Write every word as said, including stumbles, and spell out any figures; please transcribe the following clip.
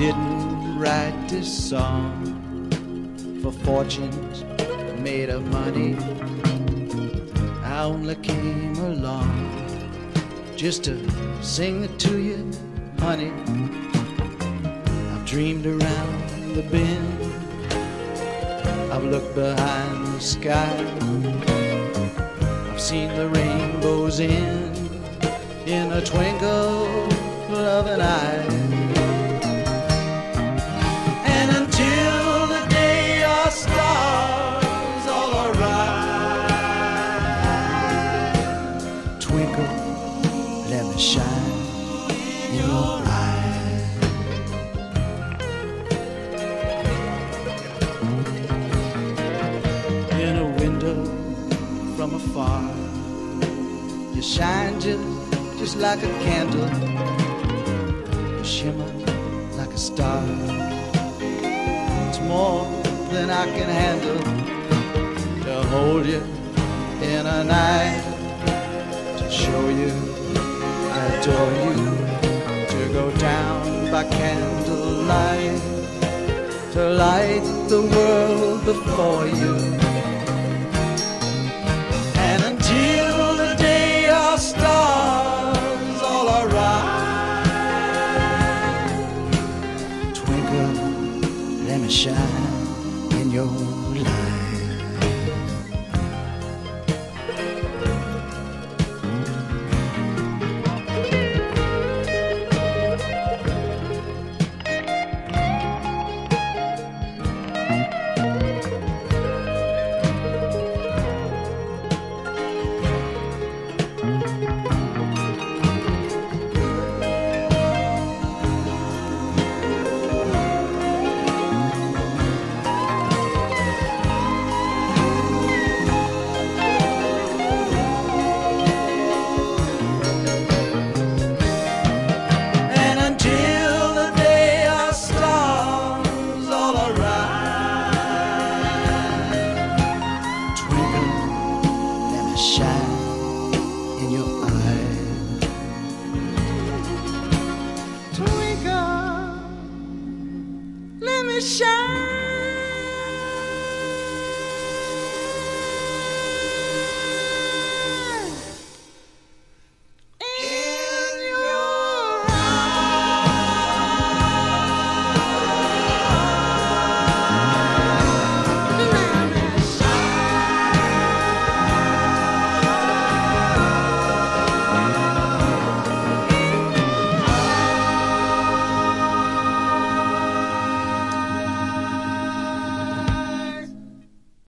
didn't write this song for fortunes made of money. I only came along just to sing it to you, honey. I've dreamed around the bend, I've looked behind the sky, I've seen the rainbow's end in a twinkle of an eye. And until the day our stars all arise, twinkle, let me shine in your eyes. In a window from afar, you shine just, just like a candle, you shimmer like a star. It's more than I can handle to hold you in a night, to show you I adore you, to go down by candlelight, to light the world before you. And until the day our stars all arise, twinkle, let me shine in your life. Shine in your eyes, twinkle, let me shine.